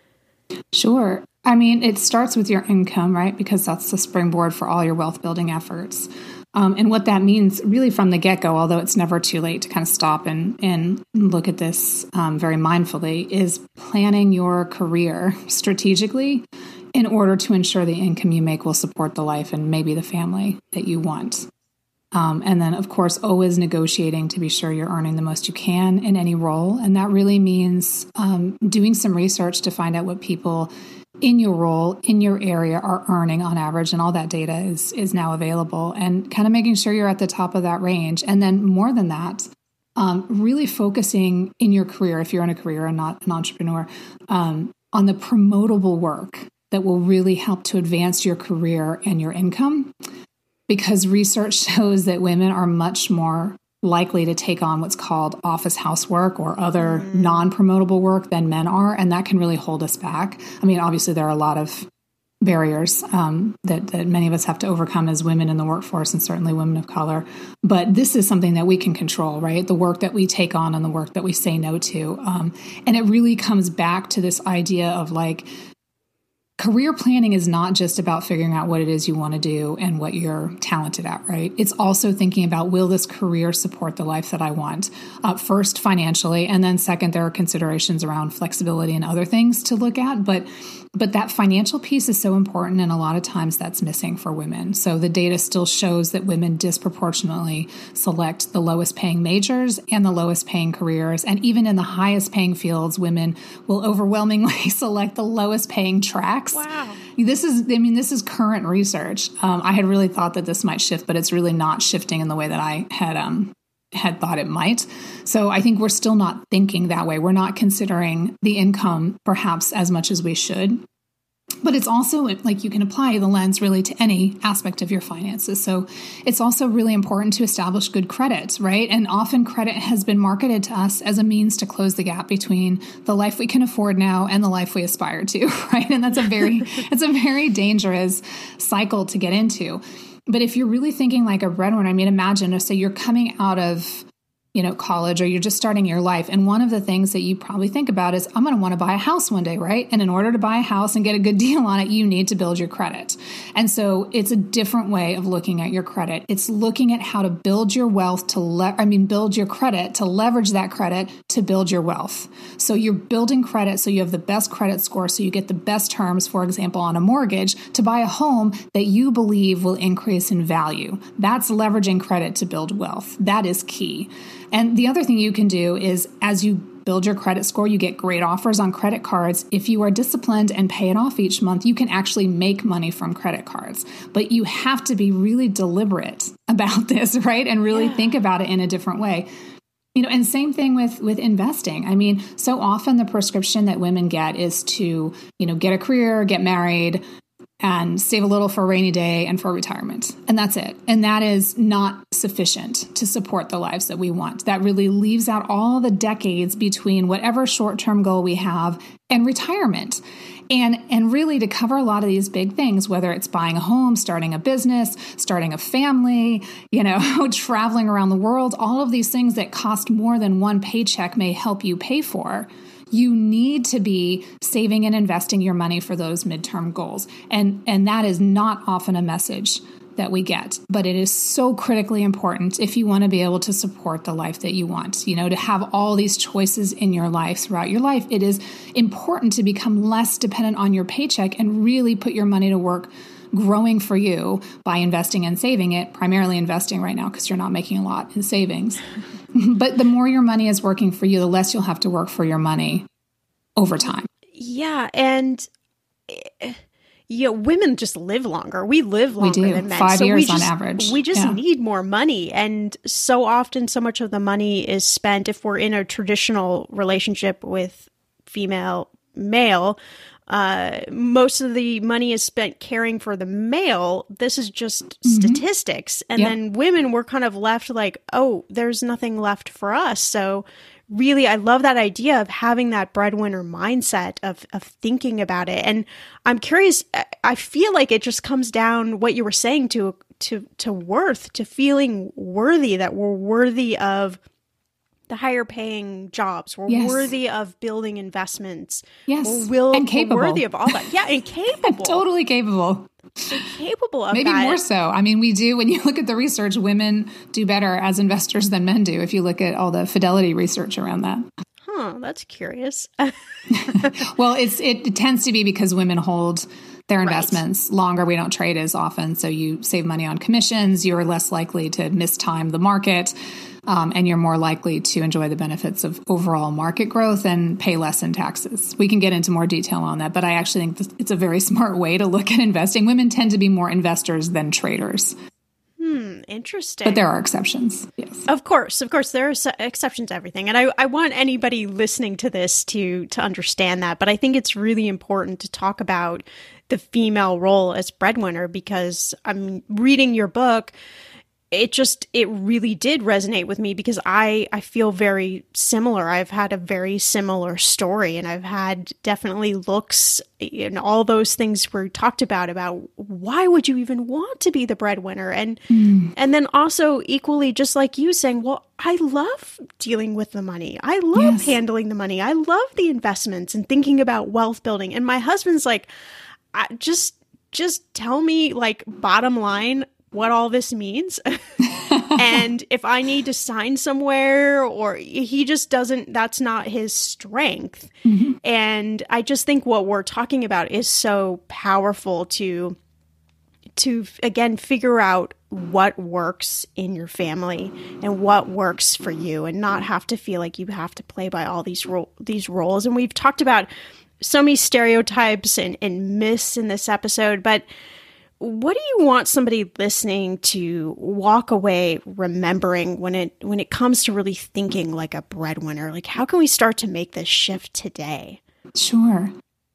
Sure. I mean, it starts with your income, right? Because that's the springboard for all your wealth building efforts. Um, and what that means really from the get-go, although it's never too late to kind of stop and, and look at this um, very mindfully, is planning your career strategically in order to ensure the income you make will support the life and maybe the family that you want. Um, and then, of course, always negotiating to be sure you're earning the most you can in any role. And that really means um, doing some research to find out what people in your role, in your area, are earning on average. And all that data is is now available, and kind of making sure you're at the top of that range. And then more than that, um, really focusing in your career, if you're in a career and not an entrepreneur, um, on the promotable work that will really help to advance your career and your income. Because research shows that women are much more likely to take on what's called office housework or other mm. non-promotable work than men are, and that can really hold us back. I mean, obviously there are a lot of barriers um, that, that many of us have to overcome as women in the workforce, and certainly women of color. But this is something that we can control, right? The work that we take on and the work that we say no to. Um, and it really comes back to this idea of like, career planning is not just about figuring out what it is you want to do and what you're talented at, right? It's also thinking about, will this career support the life that I want? Uh, first, financially, and then second, there are considerations around flexibility and other things to look at. But But that financial piece is so important, and a lot of times that's missing for women. So the data still shows that women disproportionately select the lowest paying majors and the lowest paying careers. And even in the highest paying fields, women will overwhelmingly select the lowest paying tracks. Wow. This is, I mean, this is current research. Um, I had really thought that this might shift, but it's really not shifting in the way that I had um, had thought it might. So I think we're still not thinking that way. We're not considering the income perhaps as much as we should. But it's also like you can apply the lens really to any aspect of your finances. So it's also really important to establish good credit, right? And often credit has been marketed to us as a means to close the gap between the life we can afford now and the life we aspire to, right? And that's a very, it's a very dangerous cycle to get into. But if you're really thinking like a breadwinner, I mean, imagine, say you're coming out of, you know, college, or you're just starting your life. And one of the things that you probably think about is, I'm going to want to buy a house one day, right? And in order to buy a house and get a good deal on it, you need to build your credit. And so it's a different way of looking at your credit. It's looking at how to build your wealth to, le- I mean, build your credit to leverage that credit to build your wealth. So you're building credit so you have the best credit score, so you get the best terms, for example, on a mortgage to buy a home that you believe will increase in value. That's leveraging credit to build wealth. That is key. And the other thing you can do is, as you build your credit score, you get great offers on credit cards. If you are disciplined and pay it off each month, you can actually make money from credit cards. But you have to be really deliberate about this, right? And really yeah. think about it in a different way. You know, and same thing with, with investing. I mean, so often the prescription that women get is to, you know, get a career, get married, and save a little for a rainy day and for retirement. And that's it. And that is not sufficient to support the lives that we want. That really leaves out all the decades between whatever short-term goal we have and retirement. And, and really to cover a lot of these big things, whether it's buying a home, starting a business, starting a family, you know, traveling around the world, all of these things that cost more than one paycheck may help you pay for. You need to be saving and investing your money for those midterm goals. And, and that is not often a message that we get, but it is so critically important if you want to be able to support the life that you want, you know, to have all these choices in your life throughout your life. It is important to become less dependent on your paycheck and really put your money to work growing for you by investing and saving it, primarily investing right now because you're not making a lot in savings. But the more your money is working for you, the less you'll have to work for your money over time. Yeah. And you know, women just live longer. We live longer we do. than men. Five so years we just, on average. We just yeah. need more money. And so often, so much of the money is spent, if we're in a traditional relationship with female, male, uh, most of the money is spent caring for the male. This is just mm-hmm. statistics. And yep. then women were kind of left like, oh, there's nothing left for us. So really, I love that idea of having that breadwinner mindset of of thinking about it. And I'm curious, I feel like it just comes down what you were saying to to to worth, to feeling worthy, that we're worthy of the higher paying jobs. We're yes. worthy of building investments. Yes. We're, will, and capable. We're worthy of all that. Yeah, and capable. Totally capable. We're capable of Maybe that. more so. I mean, we do, when you look at the research, women do better as investors than men do, if you look at all the Fidelity research around that. Huh, that's curious. Well, it's it, it tends to be because women hold their investments right. longer. We don't trade as often, so you save money on commissions. You're less likely to mistime the market. Um, and you're more likely to enjoy the benefits of overall market growth and pay less in taxes. We can get into more detail on that, but I actually think it's a very smart way to look at investing. Women tend to be more investors than traders. Hmm, interesting. But there are exceptions, yes. Of course, of course, there are exceptions to everything. And I, I want anybody listening to this to, to understand that. But I think it's really important to talk about the female role as breadwinner, because I'm reading your book. It just, it really did resonate with me because I, I feel very similar. I've had a very similar story, and I've had definitely looks and all those things were talked about, about why would you even want to be the breadwinner? And, mm. and then also equally, just like you saying, well, I love dealing with the money. I love yes. handling the money. I love the investments and thinking about wealth building. And my husband's like, I just, just tell me, like, bottom line, what all this means. and And if I need to sign somewhere, or he just doesn't, that's not his strength. Mm-hmm. And I just think what we're talking about is so powerful to, to again, figure out what works in your family and what works for you, and not have to feel like you have to play by all these ro- these roles. And we've talked about so many stereotypes and, and myths in this episode, but what do you want somebody listening to walk away remembering when it when it comes to really thinking like a breadwinner? Like, how can we start to make this shift today? Sure.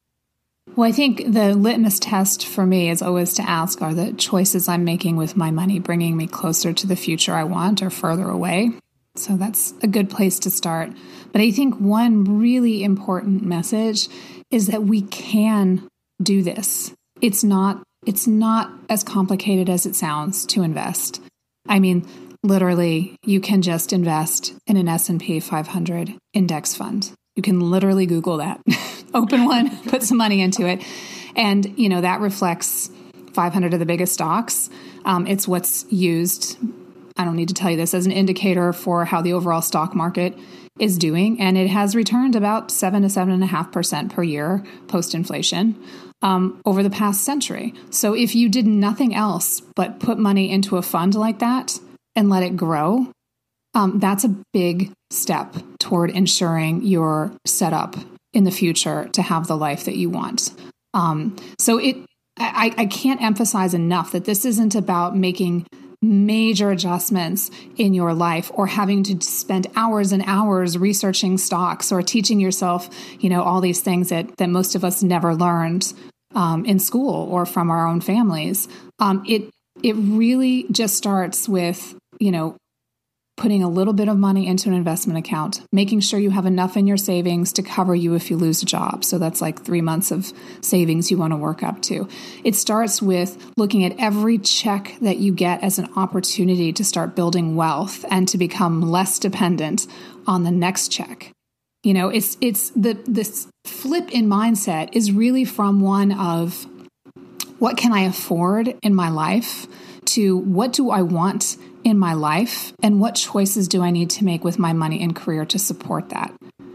Well, I think the litmus test for me is always to ask, are the choices I'm making with my money bringing me closer to the future I want or further away? So that's a good place to start. But I think one really important message is that we can do this. It's not, it's not as complicated as it sounds to invest. I mean, literally, you can just invest in an S and P five hundred index fund. You can literally Google that. Open one, put some money into it. And, you know, that reflects five hundred of the biggest stocks. Um, it's what's used, I don't need to tell you this, as an indicator for how the overall stock market is doing. And it has returned about seven to seven and a half percent per year post-inflation um, over the past century. So if you did nothing else but put money into a fund like that and let it grow, um, that's a big step toward ensuring you're set up in the future to have the life that you want. Um, so it, I, I can't emphasize enough that this isn't about making major adjustments in your life or having to spend hours and hours researching stocks or teaching yourself, you know, all these things that, that most of us never learned um, in school or from our own families. Um, it, it really just starts with, you know, putting a little bit of money into an investment account, making sure you have enough in your savings to cover you if you lose a job. So that's like three months of savings you want to work up to. It starts with looking at every check that you get as an opportunity to start building wealth and to become less dependent on the next check. You know, it's it's the this flip in mindset is really from one of what can I afford in my life to what do I want in my life, and what choices do I need to make with my money and career to support that?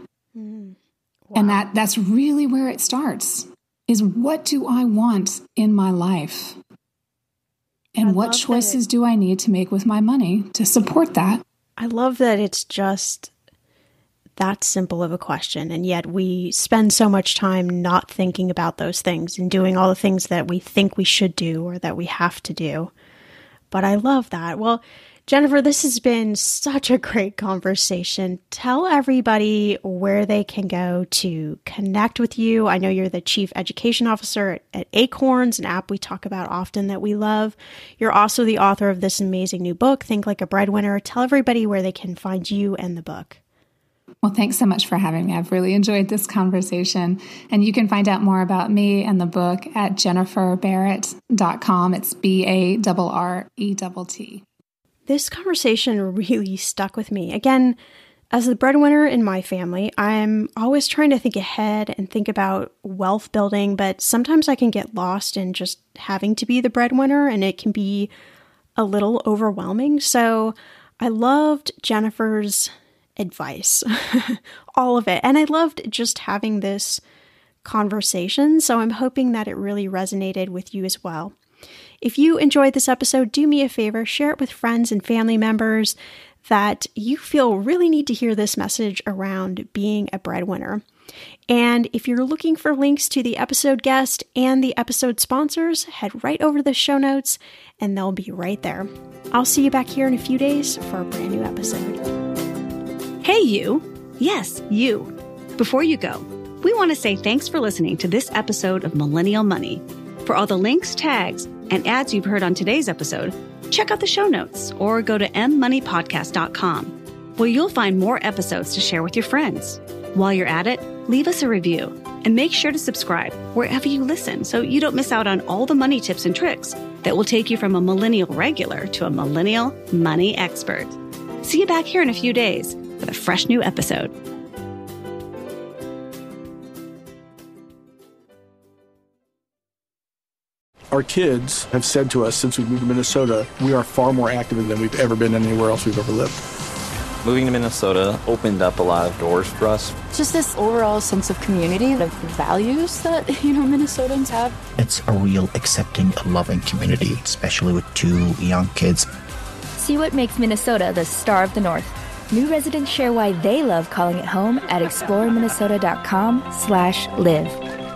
Mm. Wow. And that that's really where it starts, is what do I want in my life? And I what choices it, do I need to make with my money to support that? I love that it's just that simple of a question, and yet we spend so much time not thinking about those things and doing all the things that we think we should do or that we have to do. But I love that. Well, Jennifer, this has been such a great conversation. Tell everybody where they can go to connect with you. I know you're the Chief Education Officer at Acorns, an app we talk about often that we love. You're also the author of this amazing new book, Think Like a Breadwinner. Tell everybody where they can find you and the book. Well, thanks so much for having me. I've really enjoyed this conversation. And you can find out more about me and the book at jennifer barrett dot com. It's B A R R E T T. This conversation really stuck with me. Again, as the breadwinner in my family, I'm always trying to think ahead and think about wealth building, but sometimes I can get lost in just having to be the breadwinner, and it can be a little overwhelming. So I loved Jennifer's advice, all of it. And I loved just having this conversation. So I'm hoping that it really resonated with you as well. If you enjoyed this episode, do me a favor, share it with friends and family members that you feel really need to hear this message around being a breadwinner. And if you're looking for links to the episode guest and the episode sponsors, head right over to the show notes and they'll be right there. I'll see you back here in a few days for a brand new episode. Hey, you. Yes, you. Before you go, we want to say thanks for listening to this episode of Millennial Money. For all the links, tags, and ads you've heard on today's episode, check out the show notes or go to m money podcast dot com, where you'll find more episodes to share with your friends. While you're at it, leave us a review and make sure to subscribe wherever you listen so you don't miss out on all the money tips and tricks that will take you from a millennial regular to a millennial money expert. See you back here in a few days with a fresh new episode. Our kids have said to us since we moved to Minnesota, we are far more active than we've ever been anywhere else we've ever lived. Moving to Minnesota opened up a lot of doors for us. Just this overall sense of community, the values that, you know, Minnesotans have. It's a real accepting, loving community, especially with two young kids. See what makes Minnesota the star of the North. New residents share why they love calling it home at exploreminnesota.com slash live.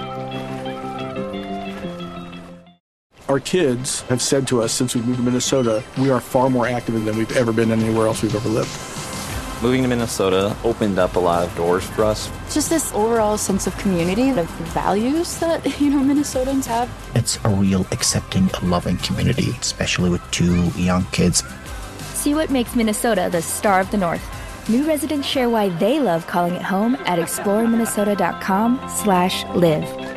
Our kids have said to us since we moved to Minnesota, we are far more active than we've ever been anywhere else we've ever lived. Moving to Minnesota opened up a lot of doors for us. Just this overall sense of community, the values that, you know, Minnesotans have. It's a real accepting, loving community, especially with two young kids. See what makes Minnesota the star of the North. New residents share why they love calling it home at exploreminnesota.com slash live.